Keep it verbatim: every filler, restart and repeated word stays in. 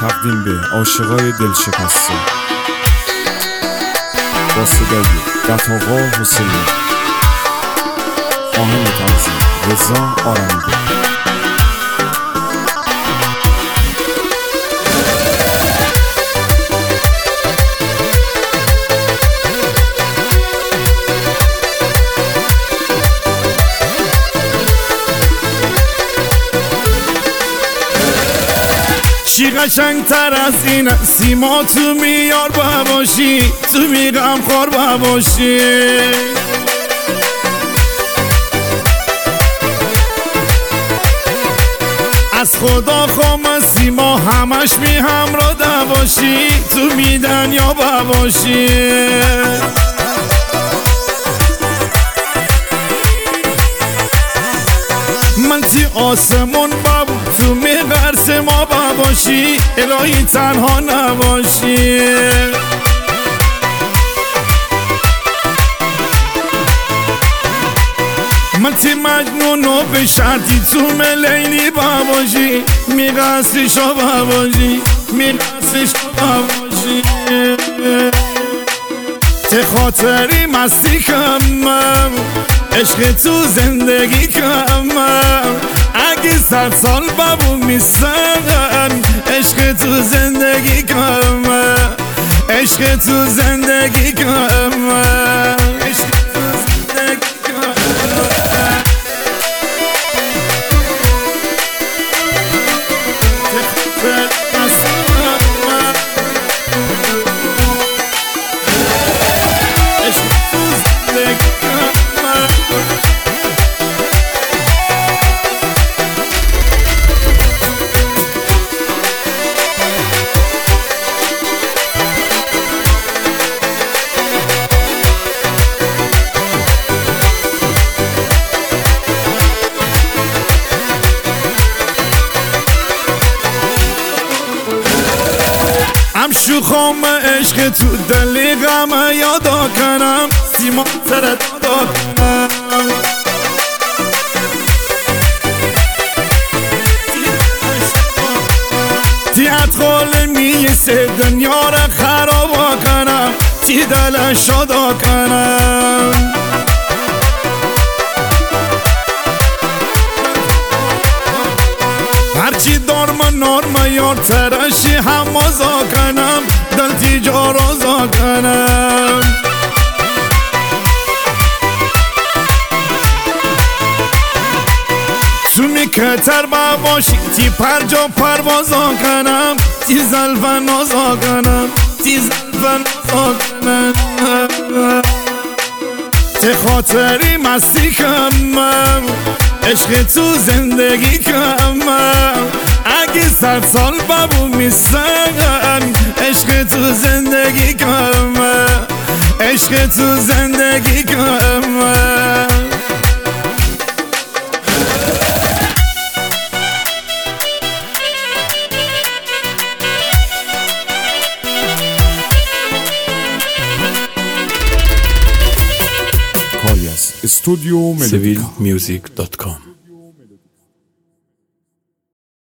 تقدیم به عاشقای دلشکسته با صدای دت‌آقا حسینی. آهنگ تنظیم رضا آرمیده. چی قشنگ تر از این سیما تو میار باشی، تو میگم خور باشی. از خدا خوام سیما همش می همراه باشی، تو میدن یا باشی. من تی آسمون بابو تو میغرس ما باشی، الهی تنها نباشی. من تی مجنونو به شرطی تو ملینی باشی، میغرسی شو باشی، میغرسی شو باشی. چه خاطری مستی کمم، عشق تو زندگی کمم. اگه صد سال بابو میسن، عشق تو زندگی کمم، عشق تو زندگی کمم، عشق تو زندگی کمم. هم شوخام عشق تو دلی غم یادا کنم، سیما سرت دادا کنم. تی ادخال میسه دنیا را خرابا کنم، تی دل شادا کنم. هرچی دارم نارم یار ترشی هم مزا کنم، دل تیجا رازا کنم. تو میکتر باشی تی پر جا پروازا کنم، تی زلف نازا کنم، تی زلف نازا کنم. چه خاطری مستی کمم، عشق تو زندگی کمم. اگه صد سال بابو میسن، عشق تو زندگی کمم، عشق تو زندگی کمم. کاری از استودیو ملودیکا سویل میوزیک دات کام